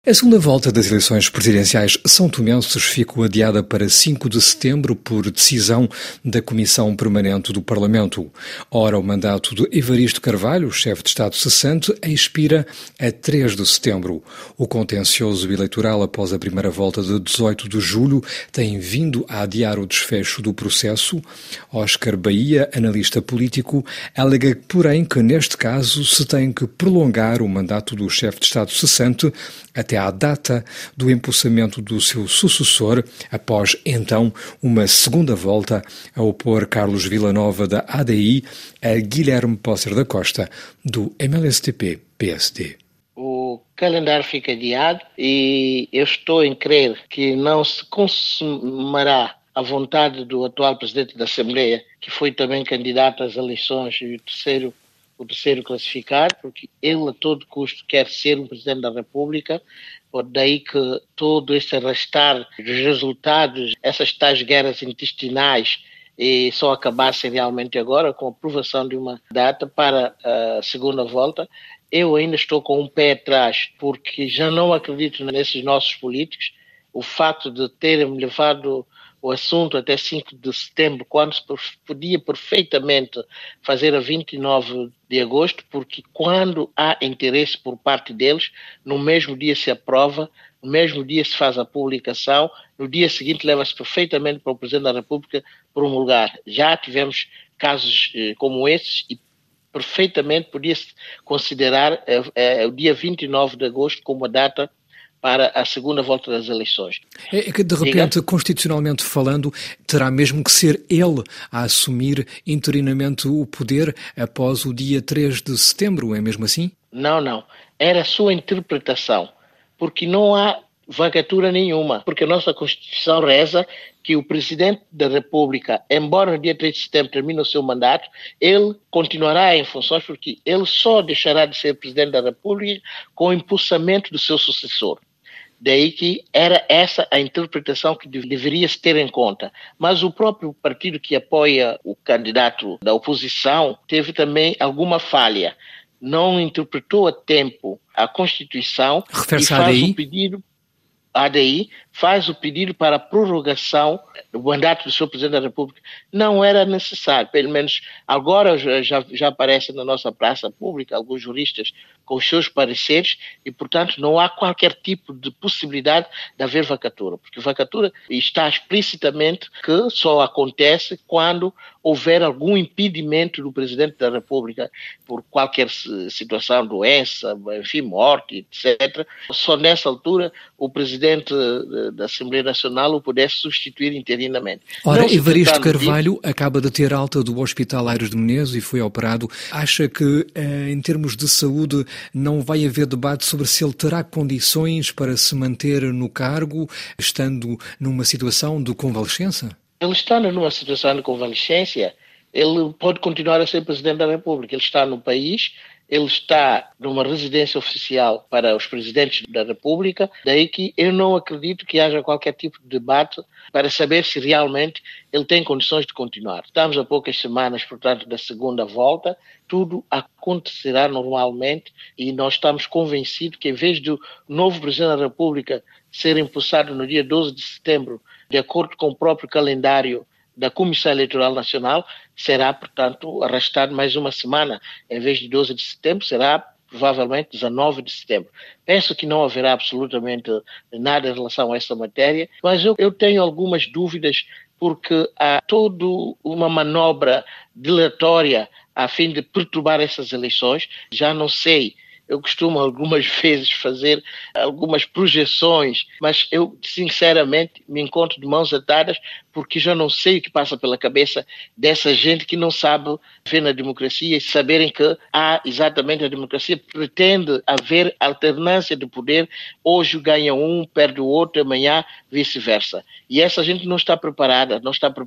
A segunda volta das eleições presidenciais são-tomenses ficou adiada para 5 de setembro por decisão da Comissão Permanente do Parlamento. Ora, o mandato de Evaristo Carvalho, chefe de Estado cessante, expira a 3 de setembro. O contencioso eleitoral após a primeira volta de 18 de julho tem vindo a adiar o desfecho do processo. Oscar Bahia, analista político, alega, porém, que neste caso se tem que prolongar o mandato do chefe de Estado cessante até à data do empossamento do seu sucessor, após, então, uma segunda volta a opor Carlos Villanova, da ADI, a Guilherme Pócer da Costa, do MLSTP-PSD. O calendário fica adiado e eu estou em crer que não se consumará a vontade do atual presidente da Assembleia, que foi também candidato às eleições e o terceiro classificado, porque ele a todo custo quer ser um presidente da República. Daí que todo esse arrastar dos resultados, essas tais guerras intestinais, e só acabassem realmente agora com a aprovação de uma data para a segunda volta. Eu ainda estou com um pé atrás, porque já não acredito nesses nossos políticos. O facto de terem levado o assunto até 5 de setembro, quando se podia perfeitamente fazer a 29 de agosto, porque quando há interesse por parte deles, no mesmo dia se aprova, no mesmo dia se faz a publicação, no dia seguinte leva-se perfeitamente para o Presidente da República promulgar. Já tivemos casos como esses e perfeitamente podia-se considerar o dia 29 de agosto como a data para a segunda volta das eleições. É que, de repente, constitucionalmente falando, terá mesmo que ser ele a assumir interinamente o poder após o dia 3 de setembro, é mesmo assim? Não. Era a sua interpretação, porque não há vacatura nenhuma, porque a nossa Constituição reza que o Presidente da República, embora no dia 3 de setembro termine o seu mandato, ele continuará em funções, porque ele só deixará de ser Presidente da República com o impulsamento do seu sucessor. Daí que era essa a interpretação que deveria-se ter em conta. Mas o próprio partido que apoia o candidato da oposição teve também alguma falha. Não interpretou a tempo a Constituição e faz o pedido. A ADI faz o pedido para a prorrogação do mandato do seu Presidente da República. Não era necessário, pelo menos agora já aparecem na nossa praça pública alguns juristas com os seus pareceres e, portanto, não há qualquer tipo de possibilidade de haver vacatura, porque vacatura está explicitamente que só acontece quando houver algum impedimento do Presidente da República por qualquer situação, doença, enfim, morte, etc. Só nessa altura o Presidente da Assembleia Nacional o pudesse substituir interinamente. Ora, Evaristo Carvalho acaba de ter alta do Hospital Aires de Menezes e foi operado. Acha que, em termos de saúde, não vai haver debate sobre se ele terá condições para se manter no cargo, estando numa situação de convalescença? Ele estando numa situação de convalescência, ele pode continuar a ser Presidente da República. Ele está no país, ele está numa residência oficial para os Presidentes da República, daí que eu não acredito que haja qualquer tipo de debate para saber se realmente ele tem condições de continuar. Estamos a poucas semanas, portanto, da segunda volta, tudo acontecerá normalmente e nós estamos convencidos que, em vez do novo Presidente da República ser empossado no dia 12 de setembro, de acordo com o próprio calendário da Comissão Eleitoral Nacional, será, portanto, arrastado mais uma semana. Em vez de 12 de setembro, será provavelmente 19 de setembro. Penso que não haverá absolutamente nada em relação a essa matéria, mas eu tenho algumas dúvidas porque há toda uma manobra dilatória a fim de perturbar essas eleições. Já não sei. Eu costumo algumas vezes fazer algumas projeções, mas eu sinceramente me encontro de mãos atadas porque já não sei o que passa pela cabeça dessa gente que não sabe ver na democracia e saberem que há exatamente a democracia pretende haver alternância de poder, hoje ganha um, perde o outro, amanhã vice-versa. E essa gente não está preparada,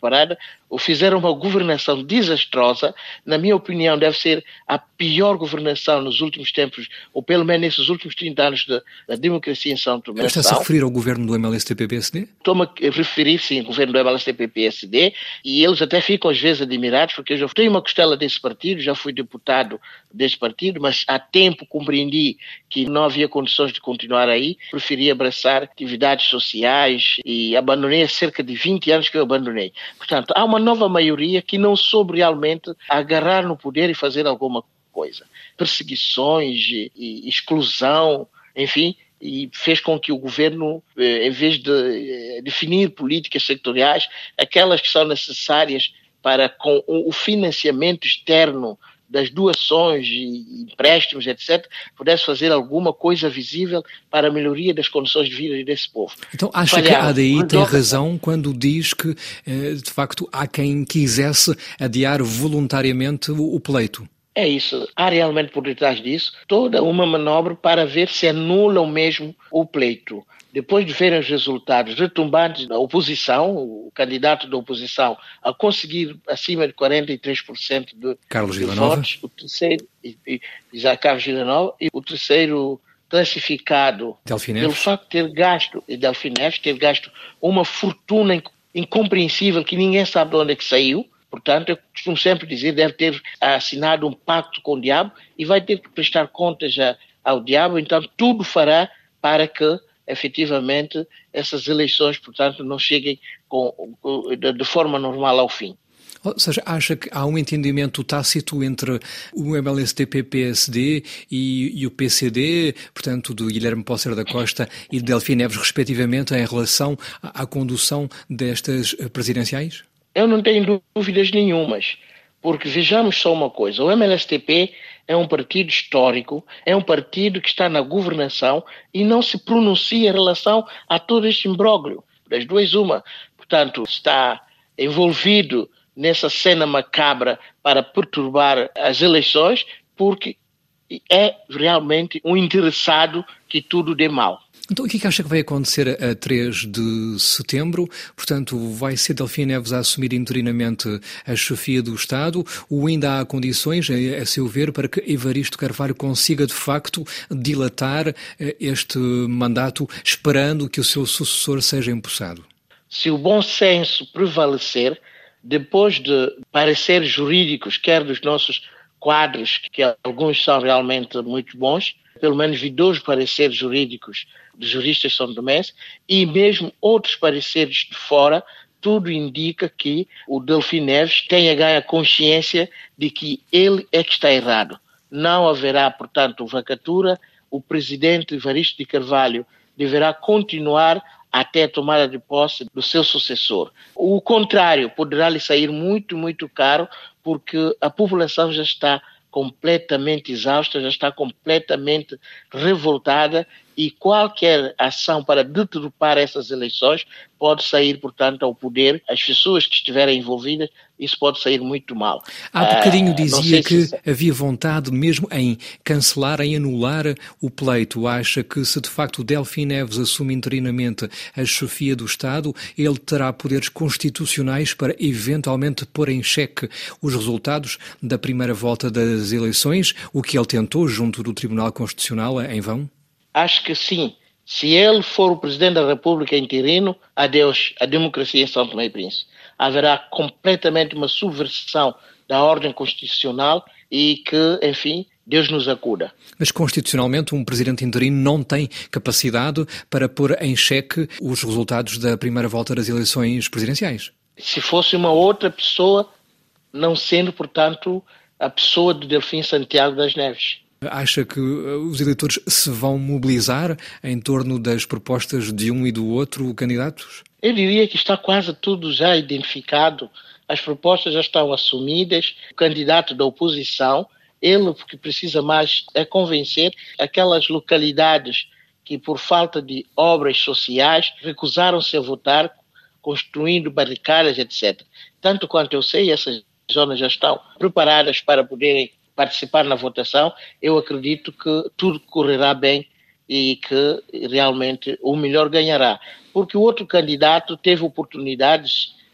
ou fizeram uma governação desastrosa, na minha opinião deve ser a pior governação nos últimos tempos, ou pelo menos nesses últimos 30 anos da democracia em São Tomé. Está-se a referir ao governo do MLSTP-PSD? Estou-me a referir, sim, ao governo do MLSTP-PSD, e eles até ficam às vezes admirados, porque eu já tenho uma costela desse partido, já fui deputado desse partido, mas há tempo compreendi que não havia condições de continuar aí, preferi abraçar atividades sociais e abandonei há cerca de 20 anos que eu abandonei. Portanto, há uma nova maioria que não soube realmente agarrar no poder e fazer alguma coisa. Perseguições e exclusão, enfim, e fez com que o governo, em vez de definir políticas sectoriais, aquelas que são necessárias para com o financiamento externo das doações e empréstimos, etc., pudesse fazer alguma coisa visível para a melhoria das condições de vida desse povo. Então acha que a ADI tem razão quando diz que, de facto, há quem quisesse adiar voluntariamente o pleito? É isso. Há realmente por detrás disso toda uma manobra para ver se anulam mesmo o pleito. Depois de verem os resultados retumbantes da oposição, o candidato da oposição a conseguir acima de 43% de votos, o terceiro, Carlos Villanova, e o terceiro classificado pelo facto de ter gasto, Delfim Neves, ter gasto uma fortuna incompreensível que ninguém sabe de onde é que saiu. Portanto, eu costumo sempre dizer, deve ter assinado um pacto com o diabo e vai ter que prestar contas ao diabo, então tudo fará para que, efetivamente, essas eleições, portanto, não cheguem de forma normal ao fim. Ou seja, acha que há um entendimento tácito entre o MLSTP-PSD e o PCD, portanto, do Guilherme Pócer da Costa e de Delfim Neves, respectivamente, em relação à condução destas presidenciais? Eu não tenho dúvidas nenhumas, porque vejamos só uma coisa, o MLSTP é um partido histórico, é um partido que está na governação e não se pronuncia em relação a todo este imbróglio. Das duas, uma. Portanto, está envolvido nessa cena macabra para perturbar as eleições, porque é realmente um interessado que tudo dê mal. Então, o que acha que vai acontecer a 3 de setembro? Portanto, vai ser Delfim Neves a assumir interinamente a chefia do Estado, ou ainda há condições, a seu ver, para que Evaristo Carvalho consiga, de facto, dilatar este mandato, esperando que o seu sucessor seja empossado? Se o bom senso prevalecer, depois de pareceres jurídicos, quer dos nossos quadros, que alguns são realmente muito bons, pelo menos vi 2 pareceres jurídicos de juristas são-tomenses e mesmo outros pareceres de fora, tudo indica que o Delfim Neves tenha ganho a consciência de que ele é que está errado. Não haverá, portanto, vacatura, o presidente Evaristo de Carvalho deverá continuar até a tomada de posse do seu sucessor. O contrário poderá lhe sair muito, muito caro, porque a população já está completamente exausta, já está completamente revoltada e qualquer ação para deturpar essas eleições pode sair, portanto, ao poder. As pessoas que estiverem envolvidas, isso pode sair muito mal. Há bocadinho dizia que havia vontade mesmo em cancelar, em anular o pleito. Acha que se de facto Delfim Neves assume interinamente a chefia do Estado, ele terá poderes constitucionais para eventualmente pôr em xeque os resultados da primeira volta das eleições, o que ele tentou junto do Tribunal Constitucional em vão? Acho que sim. Se ele for o Presidente da República interino, adeus a democracia em São Tomé e Príncipe. Haverá completamente uma subversão da ordem constitucional e que, enfim, Deus nos acuda. Mas constitucionalmente um Presidente interino não tem capacidade para pôr em xeque os resultados da primeira volta das eleições presidenciais? Se fosse uma outra pessoa, não sendo, portanto, a pessoa de Delfim Santiago das Neves. Acha que os eleitores se vão mobilizar em torno das propostas de um e do outro candidatos? Eu diria que está quase tudo já identificado. As propostas já estão assumidas. O candidato da oposição, ele o que precisa mais é convencer aquelas localidades que, por falta de obras sociais, recusaram-se a votar, construindo barricadas, etc. Tanto quanto eu sei, essas zonas já estão preparadas para poderem participar na votação. Eu acredito que tudo correrá bem e que realmente o melhor ganhará. Porque o outro candidato teve oportunidades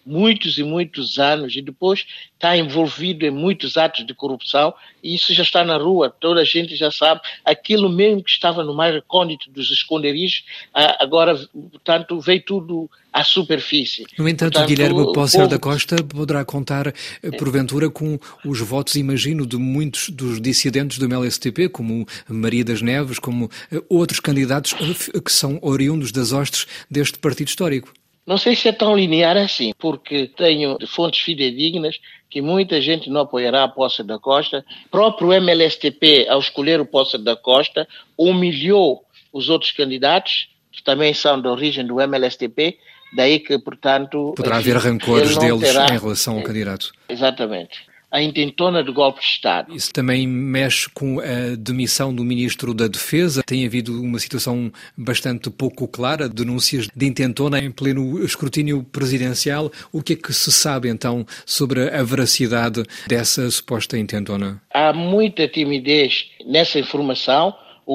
muitos e muitos anos e depois está envolvido em muitos atos de corrupção e isso já está na rua, toda a gente já sabe, aquilo mesmo que estava no mais recôndito dos esconderijos, agora, portanto, veio tudo à superfície. No entanto, Portanto, Guilherme Pócer da Costa poderá contar, porventura, com os votos, imagino, de muitos dos dissidentes do MLSTP, como Maria das Neves, como outros candidatos que são oriundos das hostes deste partido histórico. Não sei se é tão linear assim, porque tenho fontes fidedignas que muita gente não apoiará a Pócer da Costa. O próprio MLSTP, ao escolher o Pócer da Costa, humilhou os outros candidatos, que também são de origem do MLSTP, daí que, portanto... Poderá haver rancores deles em relação ao candidato. Exatamente. A intentona de golpe de Estado. Isso também mexe com a demissão do Ministro da Defesa. Tem havido uma situação bastante pouco clara, denúncias de intentona em pleno escrutínio presidencial. O que é que se sabe, então, sobre a veracidade dessa suposta intentona? Há muita timidez nessa informação.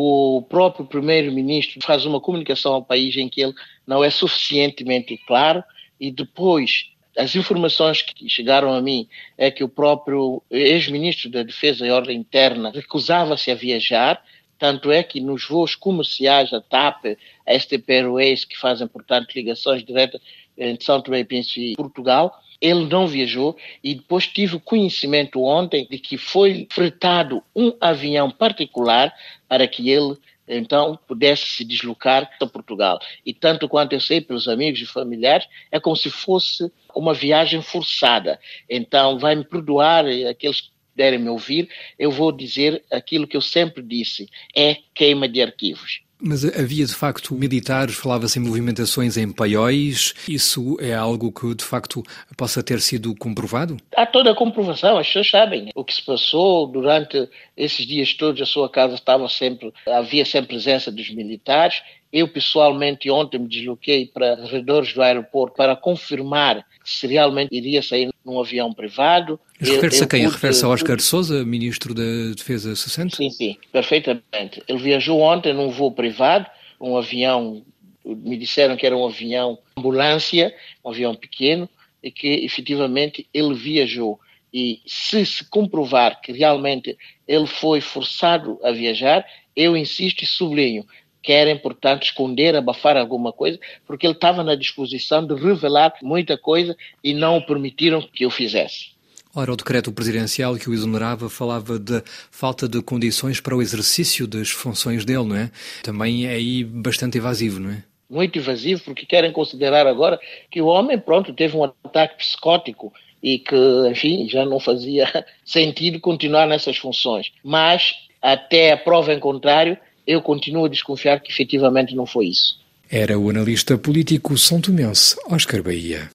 O próprio primeiro-ministro faz uma comunicação ao país em que ele não é suficientemente claro e depois... As informações que chegaram a mim é que o próprio ex-ministro da Defesa e Ordem Interna recusava-se a viajar, tanto é que nos voos comerciais da TAP, a STP Airways, que fazem, portanto, ligações diretas entre São Tomé e Príncipe e Portugal, ele não viajou e depois tive conhecimento ontem de que foi fretado um avião particular para que ele então pudesse se deslocar a Portugal. E tanto quanto eu sei pelos amigos e familiares, é como se fosse uma viagem forçada. Então vai-me perdoar aqueles que puderem me ouvir, eu vou dizer aquilo que eu sempre disse, é queima de arquivos. Mas havia, de facto, militares, falava-se em movimentações em paióis. Isso é algo que, de facto, possa ter sido comprovado? Há toda a comprovação, as pessoas sabem o que se passou durante esses dias todos. A sua casa havia sempre presença dos militares. Eu, pessoalmente, ontem me desloquei para os arredores do aeroporto para confirmar se realmente iria sair num avião privado. Refere-se a quem? Refere-se a Óscar Sousa, Ministro da Defesa cessante? Sim, perfeitamente. Ele viajou ontem num voo privado, um avião, me disseram que era um avião ambulância, um avião pequeno, e que efetivamente ele viajou. E se comprovar que realmente ele foi forçado a viajar, eu insisto e sublinho, querem, portanto, esconder, abafar alguma coisa, porque ele estava na disposição de revelar muita coisa e não o permitiram que eu fizesse. Ora, o decreto presidencial que o exonerava falava de falta de condições para o exercício das funções dele, não é? Também é aí bastante evasivo, não é? Muito evasivo, porque querem considerar agora que o homem, teve um ataque psicótico e que, enfim, já não fazia sentido continuar nessas funções. Mas, até a prova em contrário, eu continuo a desconfiar que efetivamente não foi isso. Era o analista político são tomense Óscar Baía.